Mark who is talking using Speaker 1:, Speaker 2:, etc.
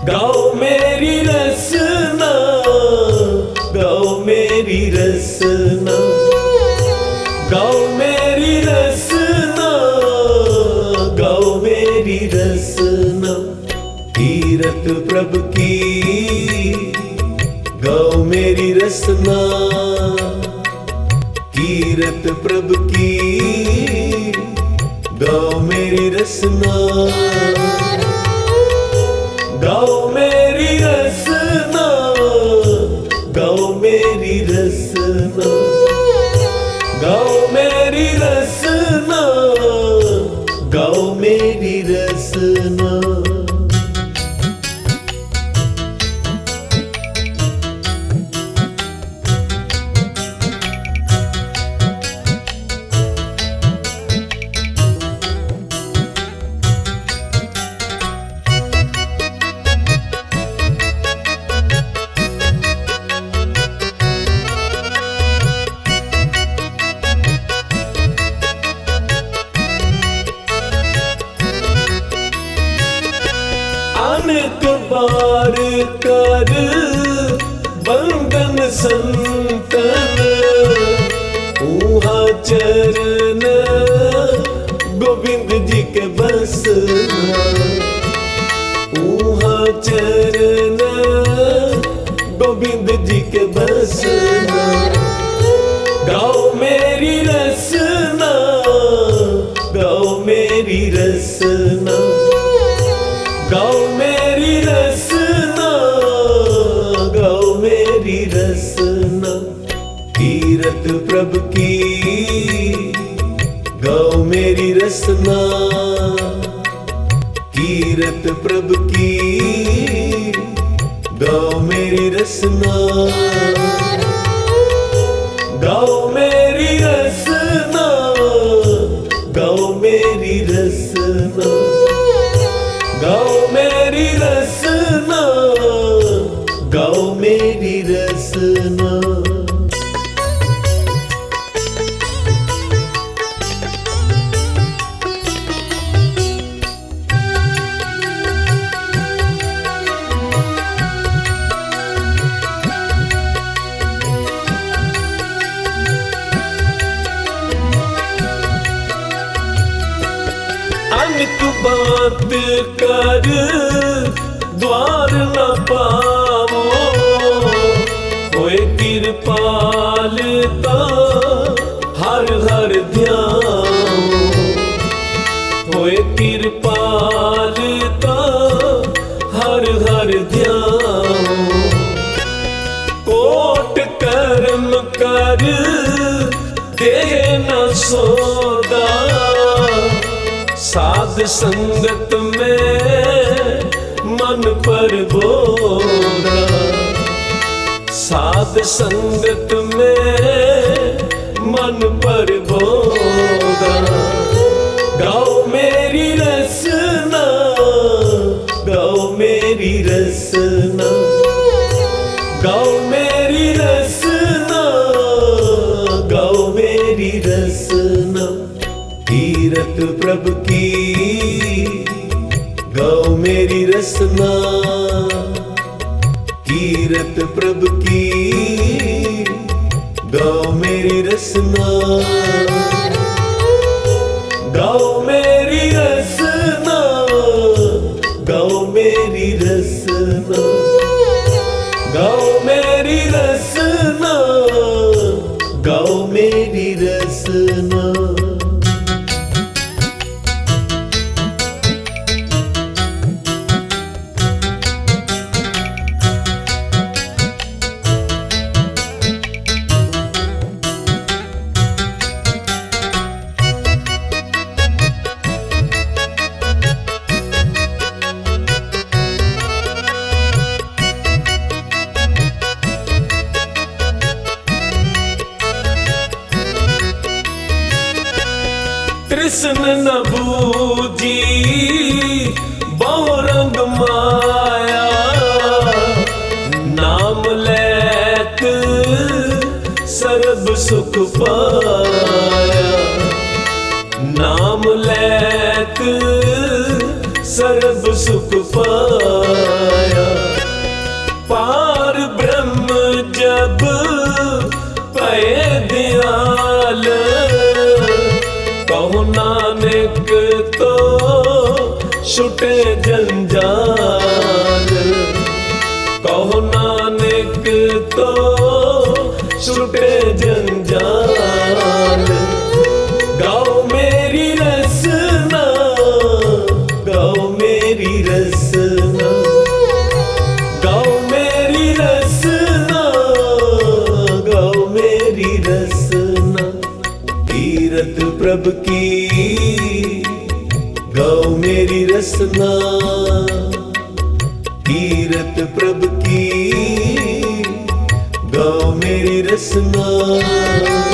Speaker 1: गाओ मेरी रसना, गाओ मेरी रसना, गाओ मेरी रसना, गाओ मेरी रसना। कीरत प्रभु की गाओ मेरी रसना, कीरत प्रभु की गाओ मेरी रसना। गाओ मेरी रसना, गाओ मेरी रसना, गाओ मेरी रसना, गाओ मेरी रसना। अनेक बार कर बंधन संतन, ऊहा चरण गोविंद जी के बसना, ऊहा चरण गोविंद जी के बसना। गाओ मेरी रसना, गाओ मेरी रसना, गाओ मेरी रसना, गाओ मेरी रसना। कीरत प्रभु की गाओ मेरी रसना, कीरत प्रभु की गाओ मेरी रसना। गाओ मेरी रसना, गाओ मेरी रसना, गाओ मेरी रसना, गाओ मेरी रसना। अनेक बात कर द्वार न पावो, होए कृपाल ता हर हर ध्यान, होए कृपाल ता हर हर ध्यान। कोट कर्म कर दे न सोदा, साध संगत में मन पर बोरा, साध संगत में मन पर बोरा। गाओ मेरी रसना, गाओ मेरी रसना, गाओ मेरी रसना, गाओ मेरी रसना। कीरत प्रभु की गाओ मेरी रसना, कीरत प्रभु की गाओ मेरी रसना। गाओ मेरी रसना, गाओ मेरी रसना, गाओ मेरी रसना, गाओ मेरी रसना। रसना, कीरत प्रभु की गाओ मेरी रसना।